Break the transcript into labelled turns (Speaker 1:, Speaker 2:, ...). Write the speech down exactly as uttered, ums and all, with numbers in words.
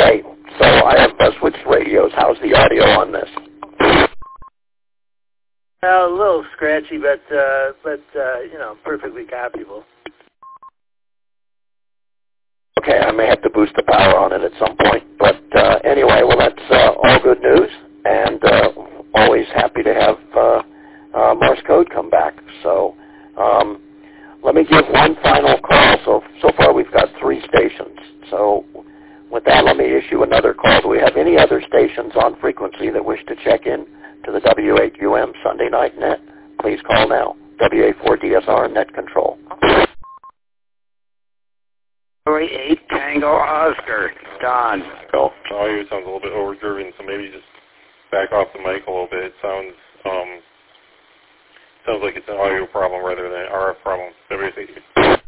Speaker 1: Okay, so I have uh, switched radios. How's the audio on this?
Speaker 2: Well, a little scratchy, but, uh, but uh, you know, perfectly copyable.
Speaker 1: Okay, I may have to boost the power on it at some point. But uh, anyway, well, that's uh, all good news, and uh, always happy to have uh, uh, Morse code come back. So um, let me give one final call. So, so far we've got three stations. So with that, let me issue another call. Do we have any other stations on frequency that wish to check in to the W eight U M Sunday Night Net? Please call now. W A four D S R Net Control.
Speaker 3: eight Tango Oscar. Don.
Speaker 4: Oh, the audio sounds a little bit overdriven, so maybe just back off the mic a little bit. It sounds um sounds like it's an audio problem rather than an R F problem. W A C.